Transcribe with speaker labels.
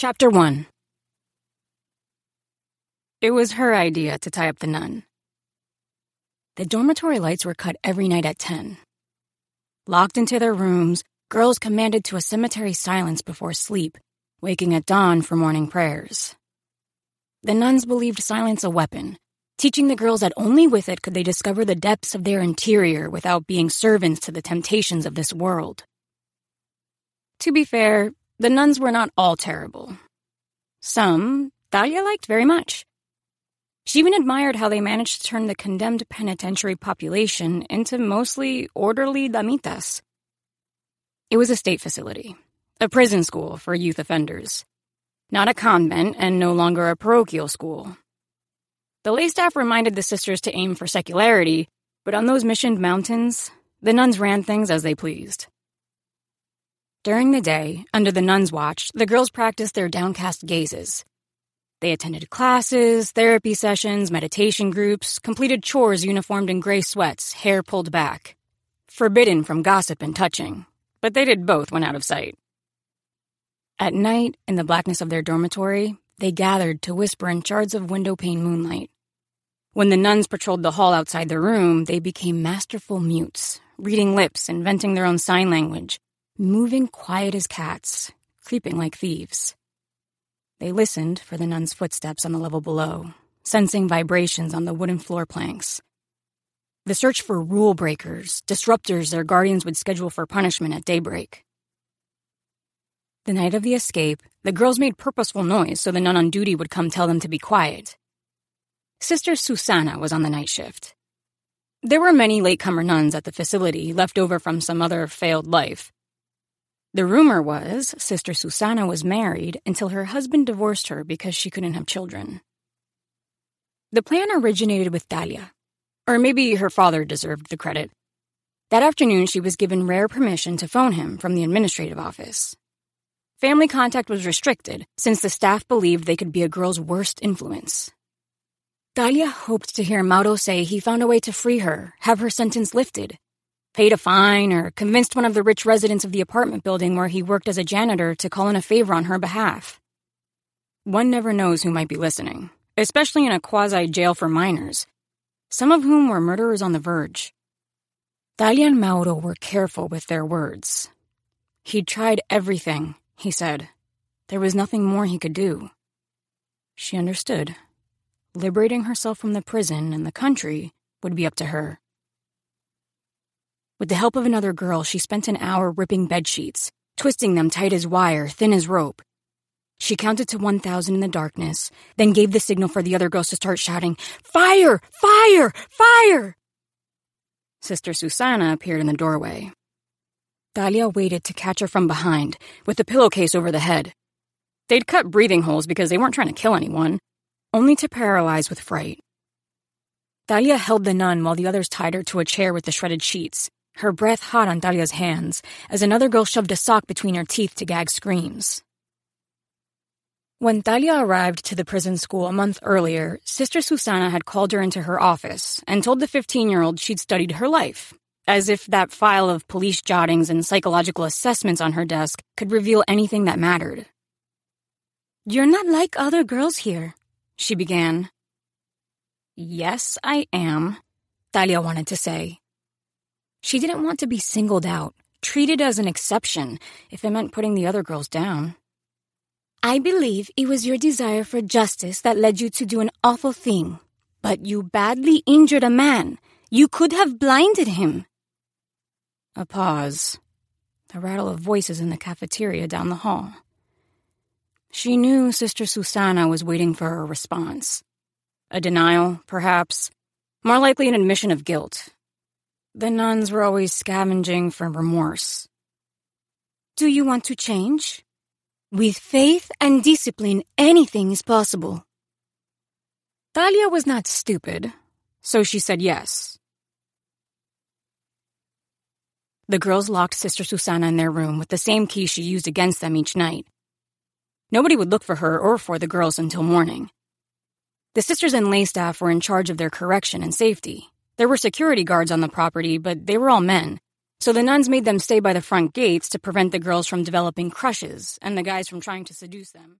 Speaker 1: Chapter 1. It was her idea to tie up the nun. The dormitory lights were cut every night at 10. Locked into their rooms, girls commanded to a cemetery silence before sleep, waking at dawn for morning prayers. The nuns believed silence a weapon, teaching the girls that only with it could they discover the depths of their interior without being servants to the temptations of this world. To be fair, the nuns were not all terrible. Some, Thalia liked very much. She even admired how they managed to turn the condemned penitentiary population into mostly orderly damitas. It was a state facility, a prison school for youth offenders. Not a convent and no longer a parochial school. The lay staff reminded the sisters to aim for secularity, but on those missioned mountains, the nuns ran things as they pleased. During the day, under the nuns' watch, the girls practiced their downcast gazes. They attended classes, therapy sessions, meditation groups, completed chores uniformed in gray sweats, hair pulled back. Forbidden from gossip and touching, but they did both when out of sight. At night, in the blackness of their dormitory, they gathered to whisper in shards of window-pane moonlight. When the nuns patrolled the hall outside their room, they became masterful mutes, reading lips, inventing their own sign language, moving quiet as cats, creeping like thieves. They listened for the nuns' footsteps on the level below, sensing vibrations on the wooden floor planks. The search for rule breakers, disruptors their guardians would schedule for punishment at daybreak. The night of the escape, the girls made purposeful noise so the nun on duty would come tell them to be quiet. Sister Susana was on the night shift. There were many latecomer nuns at the facility left over from some other failed life. The rumor was Sister Susana was married until her husband divorced her because she couldn't have children. The plan originated with Thalia, or maybe her father deserved the credit. That afternoon, she was given rare permission to phone him from the administrative office. Family contact was restricted since the staff believed they could be a girl's worst influence. Thalia hoped to hear Mauro say he found a way to free her, have her sentence lifted, paid a fine, or convinced one of the rich residents of the apartment building where he worked as a janitor to call in a favor on her behalf. One never knows who might be listening, especially in a quasi-jail for minors, some of whom were murderers on the verge. Thalia and Mauro were careful with their words. He'd tried everything, he said. There was nothing more he could do. She understood. Liberating herself from the prison and the country would be up to her. With the help of another girl, she spent an hour ripping bedsheets, twisting them tight as wire, thin as rope. She counted to 1,000 in the darkness, then gave the signal for the other girls to start shouting, "Fire! Fire! Fire!" Sister Susana appeared in the doorway. Thalia waited to catch her from behind, with the pillowcase over the head. They'd cut breathing holes because they weren't trying to kill anyone, only to paralyze with fright. Thalia held the nun while the others tied her to a chair with the shredded sheets, her breath hot on Thalia's hands, as another girl shoved a sock between her teeth to gag screams. When Thalia arrived to the prison school a month earlier, Sister Susana had called her into her office and told the 15-year-old she'd studied her life, as if that file of police jottings and psychological assessments on her desk could reveal anything that mattered. "You're not like other girls here," she began. "Yes, I am," Thalia wanted to say. She didn't want to be singled out, treated as an exception, if it meant putting the other girls down. "I believe it was your desire for justice that led you to do an awful thing. But you badly injured a man. You could have blinded him." A pause. The rattle of voices in the cafeteria down the hall. She knew Sister Susana was waiting for a response. A denial, perhaps. More likely an admission of guilt. The nuns were always scavenging for remorse. "Do you want to change? With faith and discipline, anything is possible." Thalia was not stupid, so she said yes. The girls locked Sister Susana in their room with the same key she used against them each night. Nobody would look for her or for the girls until morning. The sisters and lay staff were in charge of their correction and safety. There were security guards on the property, but they were all men, so the nuns made them stay by the front gates to prevent the girls from developing crushes and the guys from trying to seduce them.